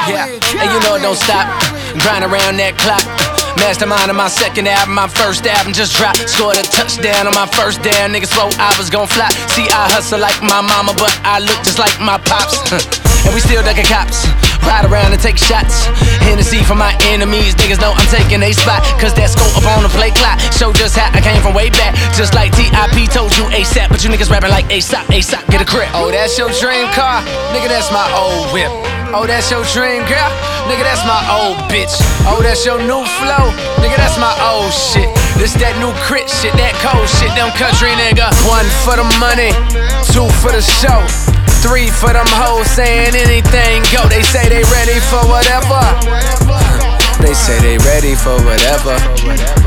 Yeah, and you know it don't stop. Grind around that clock. Mastermind on my second album, my first album just dropped. Scored a touchdown on my first down. Niggas swore I was gon' fly. See, I hustle like my mama, but I look just like my pops. And we still ducking cops. Ride around and take shots. Hennessy for my enemies. Niggas know I'm taking a spot, cause that scope up on the play clock show just how I came from way back. Just like T.I.P. told you ASAP, but you niggas rapping like ASAP, ASAP, get a grip. Oh, that's your dream car? Nigga, that's my old whip. Oh, that's your dream girl? Nigga, that's my old bitch. Oh, that's your new flow? Nigga, that's my old shit. This that new crit shit, that cold shit, them country nigga. 1 for the money, 2 for the show, 3 for them hoes saying anything go. They say they ready for whatever. They say they ready for whatever.